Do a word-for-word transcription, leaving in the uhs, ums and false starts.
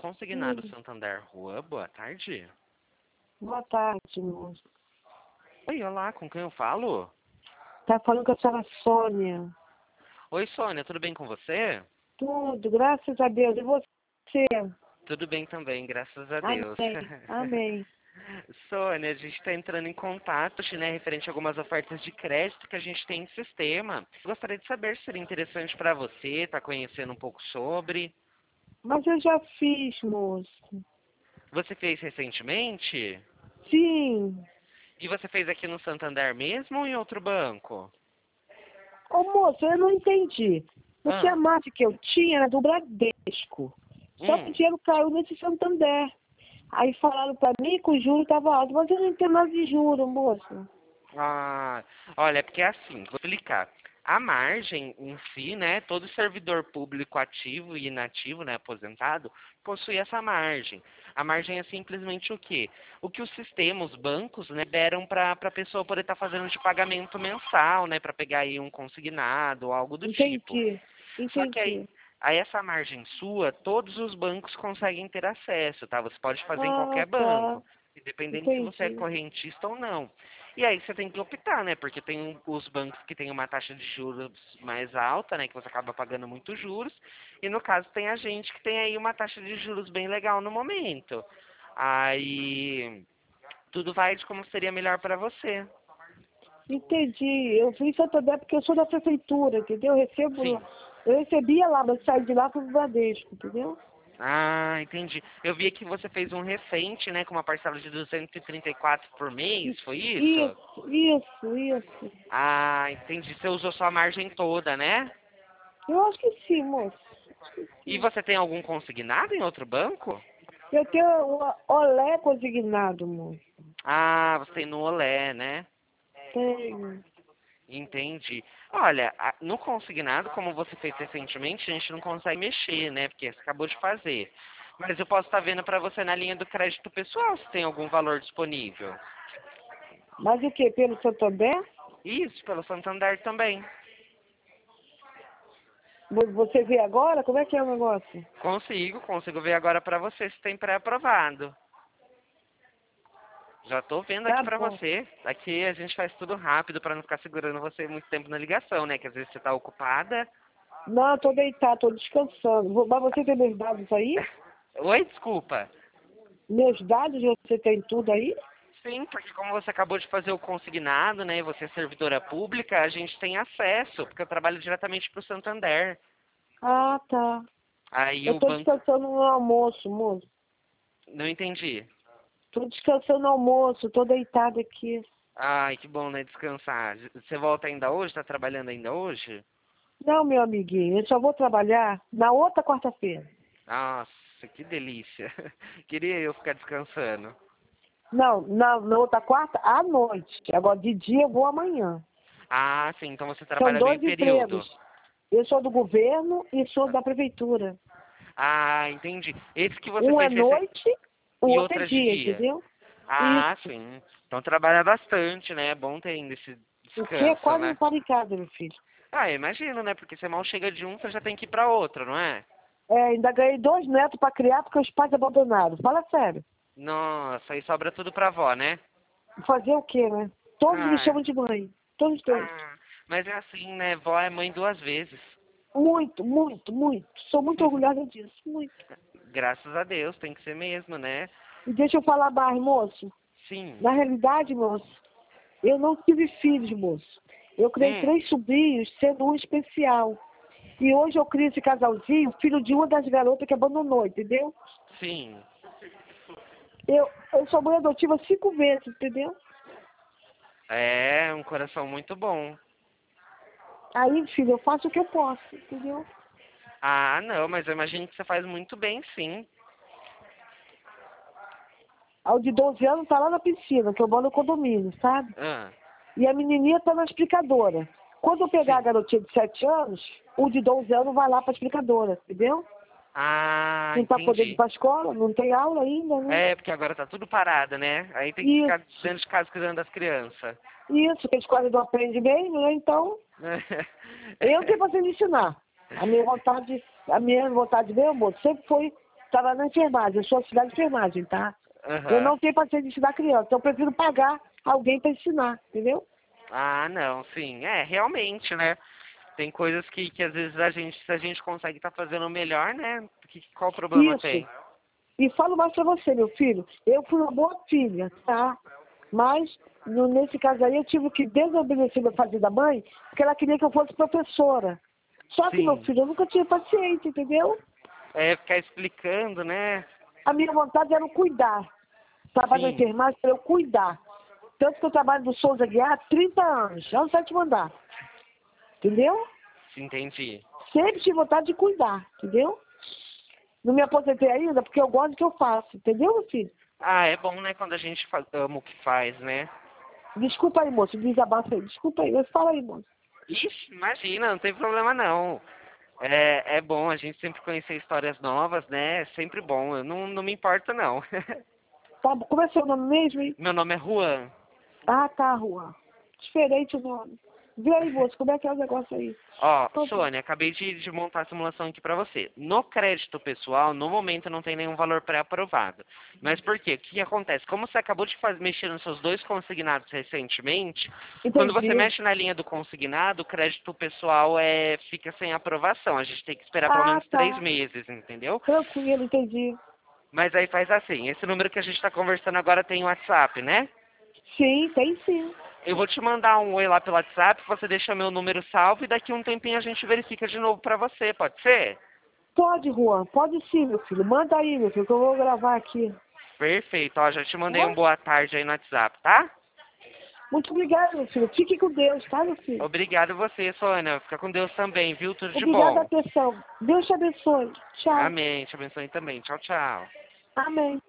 Consignado Hum, Santander Rua, boa tarde. boa tarde, moço. Oi, olá, com quem eu falo? Tá falando com a senhora Sônia. Oi, Sônia, tudo bem com você? Tudo, graças a Deus. E você? Tudo bem também, graças a Deus. Amém, amém. Sônia, a gente está entrando em contato, né, referente a algumas ofertas de crédito que a gente tem em sistema. Gostaria de saber se seria interessante para você, tá conhecendo um pouco sobre. Mas eu já fiz, moço. Você fez recentemente? Sim. E você fez aqui no Santander mesmo ou em outro banco? Ô, moço, eu não entendi. Porque a Ah, margem que eu tinha era do Bradesco. Só que o hum. dinheiro caiu nesse Santander. Aí falaram pra mim que o juro estava alto. Mas eu não entendo nada de juro, moço. Ah, olha, é porque é assim, vou explicar. A margem em si, né, todo servidor público ativo e inativo, né, aposentado, possui essa margem. A margem é simplesmente o quê? O que o sistema, os bancos, né, deram para a pessoa poder estar fazendo de pagamento mensal, né, para pegar aí um consignado ou algo do tipo. Entendi, Só que aí, entendi. aí essa margem sua, todos os bancos conseguem ter acesso, tá? Você pode fazer em Ah, qualquer tá. banco, independente se você é Entendi. correntista ou não. E aí você tem que optar, né? Porque tem um- os bancos que têm uma taxa de juros mais alta, né? Que você acaba pagando muito juros. E no caso tem a gente que tem aí uma taxa de juros bem legal no momento. Aí tudo vai de como seria melhor para você. Entendi. Eu fui em Santander porque eu sou da prefeitura, entendeu? Eu recebo, Sim. eu recebia lá, mas saí de lá para o Bradesco, entendeu? Ah, entendi. Eu vi que você fez um recente, né, com uma parcela de duzentos e trinta e quatro por mês, foi isso? Isso, isso, isso. Ah, entendi. Você usou sua margem toda, né? Eu acho que sim, moço. Acho que E sim. você tem algum consignado em outro banco? Eu tenho o Olé consignado, moço. Ah, você tem no Olé, né? Tenho. Entendi. Olha, a- no consignado, como você fez recentemente, a gente não consegue mexer, né? Porque você acabou de fazer. Mas eu posso estar vendo para você na linha do crédito pessoal se tem algum valor disponível. Mas o que? Pelo Santander? Isso, pelo Santander também. Vo- Você vê agora? Como é que é o negócio? Consigo, consigo ver agora para você se tem pré-aprovado. Já tô vendo aqui Tá pra bom. você. Aqui a gente faz tudo rápido pra não ficar segurando você muito tempo na ligação, né? Que às vezes você tá ocupada. Não, eu tô deitado, tô descansando. Vo- Mas você tem meus dados aí? Oi, desculpa. Meus dados, você tem tudo aí? Sim, porque como você acabou de fazer o consignado, né? E você é servidora pública, a gente tem acesso, porque eu trabalho diretamente pro Santander. Ah, tá. Aí Eu o tô banco. descansando no almoço, moço. Não entendi. Tô descansando no almoço, tô deitada aqui. Ai, que bom, né? Descansar. Você volta ainda hoje? Tá trabalhando ainda hoje? Não, meu amiguinho, eu só vou trabalhar na outra quarta-feira. Nossa, que delícia. Queria eu ficar descansando. Não, na, na outra quarta, à noite. Agora, de dia eu vou amanhã. Ah, sim, então você São trabalha meio dois empregos. período. Eu sou do governo e sou da prefeitura. Ah, entendi. Esse que você Um é fez recen... noite, o e outro é outra de dia, dia. entendeu? Ah, Isso. sim. Então trabalha bastante, né? É bom ter ainda esse O que descanso, quase não né? para em casa, meu filho. Ah, eu imagino, né? Porque você mal chega de um, você já tem que ir pra outro, não é? É, ainda ganhei dois netos para criar porque os pais abandonaram. Fala sério. Nossa, aí sobra tudo pra avó, né? Fazer o quê, né? Todos me Ah, chamam de mãe. Todos dois. ah, mas é assim, né? Vó é mãe duas vezes. Muito, muito, muito. Sou muito orgulhosa disso. Muito. Graças a Deus, tem que ser mesmo, né? E deixa eu falar mais, moço. Sim. Na realidade, moço, eu não tive filhos, moço. Eu criei Hum, três sobrinhos, sendo um especial. E hoje eu crio esse casalzinho, filho de uma das garotas que abandonou, entendeu? sim. Eu, eu sou mãe adotiva cinco vezes, entendeu? É um coração muito bom. Aí, filho, eu faço o que eu posso, entendeu? Ah, não, mas eu imagino que você faz muito bem, sim. Ao de doze anos tá lá na piscina, que eu moro no condomínio, sabe? Ah, E a menininha tá na explicadora. Quando eu pegar a sim. garotinha de sete anos, o de doze anos vai lá pra explicadora, entendeu? Ah, Não tá podendo ir entendi. pra escola, não tem aula ainda, né? É, porque agora tá tudo parado, né? Aí tem que ficar Isso, dentro de casa cuidando das crianças. isso, que a escola não aprende bem, né? Então, eu tenho paciência de ensinar. A minha vontade, a minha vontade mesmo, amor, sempre foi estava na enfermagem, eu sou auxiliar de enfermagem, tá? Aham. Eu não tenho paciência de ensinar criança, então eu prefiro pagar alguém para ensinar, entendeu? Ah, não, sim. É, realmente, né? Tem coisas que, que às vezes a gente, se a gente consegue estar fazendo melhor, né? Que, qual o problema Isso. tem? E falo mais pra você, meu filho, eu fui uma boa filha, tá? Mas, no- nesse caso aí, eu tive que desobedecer meu fazer da mãe, porque ela queria que eu fosse professora. Só que, meu Sim. filho, eu nunca tive paciência, entendeu? É ficar explicando, né? A minha vontade era cuidar. Trabalho na Sim, enfermagem para eu cuidar. Tanto que eu trabalho no Souza Guiar há trinta anos, já no sétimo andar. Entendeu? entendi. Sempre tive vontade de cuidar, entendeu? Não me aposentei ainda porque eu gosto do que eu faço, entendeu, meu filho? Ah, é bom, né, quando a gente fa- ama o que faz, né? Desculpa aí, moço, desabafa aí. Desculpa aí, mas fala aí, moço. Ixi, imagina, não tem problema não. É, é bom a gente sempre conhecer histórias novas, né? É sempre bom. Eu não, não me importo, não. Tá, como é seu nome mesmo, hein? Meu nome é Juan. Ah, tá, Juan. Diferente o nome. Vê aí, moço, como é que é o negócio aí? Ó, Então, Sônia, acabei de, de montar a simulação aqui pra você. No crédito pessoal, no momento não tem nenhum valor pré-aprovado. Mas por quê? O que, que acontece? Como você acabou de faz, mexer nos seus dois consignados recentemente, quando você entendi. mexe na linha do consignado, o crédito pessoal é, fica sem aprovação. A gente tem que esperar pelo Ah, menos três tá. meses, entendeu? Tranquilo, entendi. Mas aí faz assim, esse número que a gente está conversando agora tem WhatsApp, né? Sim, tem sim. Eu vou te mandar um oi lá pelo WhatsApp, você deixa meu número salvo e daqui um tempinho a gente verifica de novo pra você, pode ser? Pode, Juan, pode sim, meu filho. Manda aí, meu filho, que eu vou gravar aqui. Perfeito, ó, já te mandei um Tá? boa tarde aí no WhatsApp, tá? Muito obrigada, meu filho. Fique com Deus, tá, meu filho? Obrigado você, Sônia. Fica com Deus também, viu? Tudo de Obrigada, bom. atenção. Deus te abençoe. Tchau. Amém. Te abençoe também. Tchau, tchau. Amém.